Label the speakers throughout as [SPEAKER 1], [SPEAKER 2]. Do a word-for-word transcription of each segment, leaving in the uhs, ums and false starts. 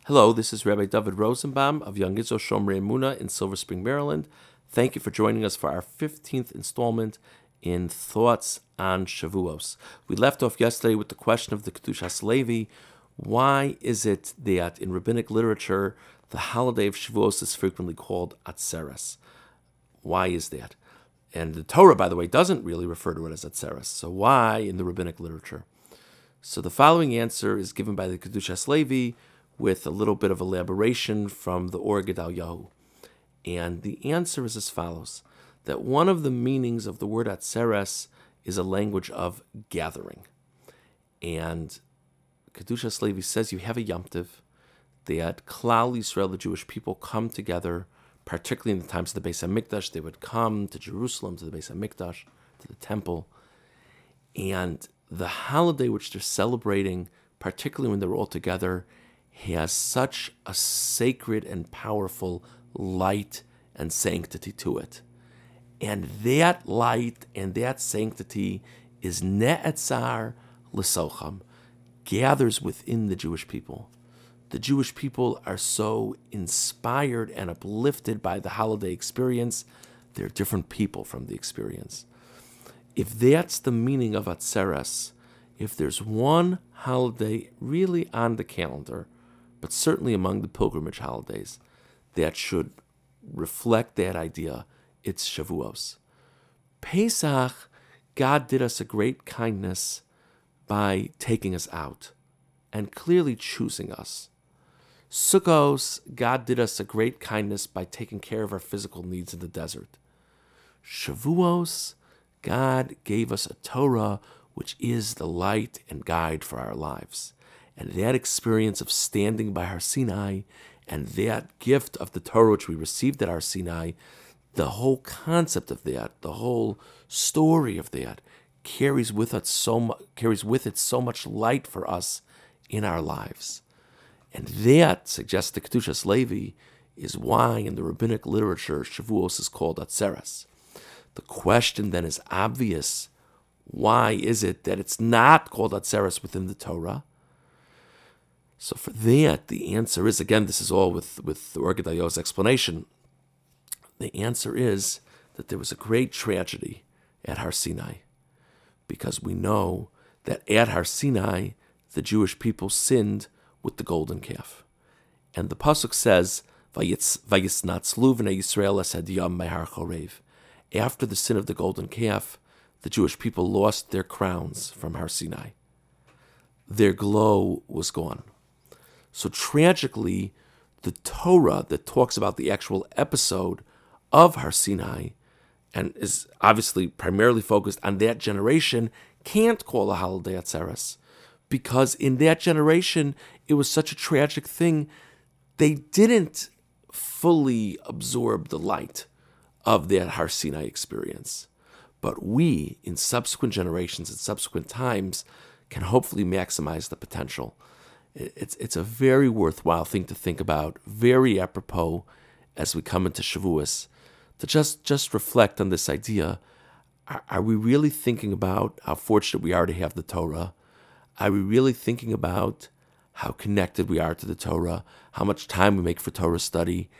[SPEAKER 1] Hello, this is Rabbi David Rosenbaum of Young Israel Shomrei Emunah in Silver Spring, Maryland. Thank you for joining us for our fifteenth installment in Thoughts on Shavuos. We left off yesterday with the question of the Kedushas Levi. Why is it that in rabbinic literature the holiday of Shavuos is frequently called Atzeres? Why is that? And the Torah, by the way, doesn't really refer to it as Atzeres. So why in the rabbinic literature? So the following answer is given by the Kedushas Levi with a little bit of elaboration from the Or Gedalyahu. And the answer is as follows, that one of the meanings of the word Atzeres is a language of gathering. And Kedushas Levi says you have a Yom Tov, that Klal Yisrael, the Jewish people, come together, particularly in the times of the Beis HaMikdash. They would come to Jerusalem, to the Beis HaMikdash, to the temple. And the holiday which they're celebrating, particularly when they're all together, has such a sacred and powerful light and sanctity to it. And that light and that sanctity is ne'etzar l'socham, gathers within the Jewish people. The Jewish people are so inspired and uplifted by the holiday experience. They're different people from the experience. If that's the meaning of Atzeres, if there's one holiday really on the calendar, but certainly among the pilgrimage holidays, that should reflect that idea, it's Shavuos. Pesach, God did us a great kindness by taking us out and clearly choosing us. Sukkos, God did us a great kindness by taking care of our physical needs in the desert. Shavuos, God gave us a Torah, which is the light and guide for our lives. And that experience of standing by Har Sinai and that gift of the Torah which we received at Har Sinai, the whole concept of that, the whole story of that, carries with it so much, carries with it so much light for us in our lives. And that, suggests the Kedushas Levi, is why in the rabbinic literature Shavuos is called Atzeres. The question then is obvious. Why is it that it's not called Atzeres within the Torah? So for that, the answer is, again, this is all with, with the Or Gedalyahu's explanation. The answer is that there was a great tragedy at Har Sinai, because we know that at Har Sinai, the Jewish people sinned with the golden calf. And the Pasuk says, Vayisnatzlu v'nei Yisrael es hadiyam mehar chorev. After the sin of the golden calf, the Jewish people lost their crowns from Har Sinai. Their glow was gone. So tragically, the Torah that talks about the actual episode of Har Sinai and is obviously primarily focused on that generation can't call a holiday Atzeres, because in that generation, it was such a tragic thing. They didn't fully absorb the light of that Har Sinai experience. But we, in subsequent generations and subsequent times, can hopefully maximize the potential. It's it's a very worthwhile thing to think about, very apropos as we come into Shavuos, to just, just reflect on this idea. Are, are we really thinking about how fortunate we are to have the Torah? Are we really thinking about how connected we are to the Torah, how much time we make for Torah study,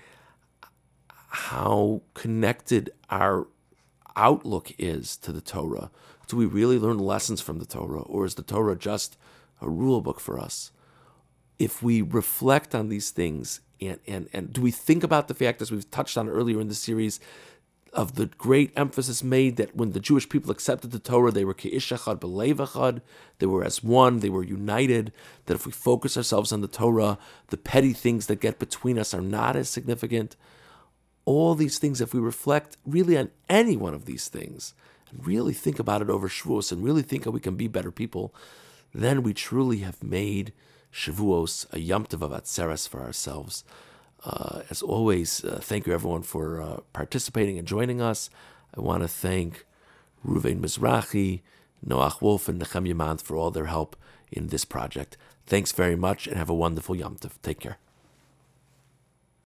[SPEAKER 1] how connected our outlook is to the Torah? Do we really learn lessons from the Torah, or is the Torah just a rule book for us? If we reflect on these things, and, and, and do we think about the fact, as we've touched on earlier in the series, of the great emphasis made that when the Jewish people accepted the Torah, they were ke'ish echad b'leiv echad, they were as one, they were united, that if we focus ourselves on the Torah, the petty things that get between us are not as significant. All these things, if we reflect really on any one of these things, and really think about it over Shavuos, and really think how we can be better people, then we truly have made Shavuos a Yom Tov of Atzeres for ourselves. Uh, as always, uh, thank you everyone for uh, participating and joining us. I want to thank Ruvain Mizrahi, Noach Wolf, and Nechem Yamant for all their help in this project. Thanks very much, and have a wonderful Yom Tov. Take care.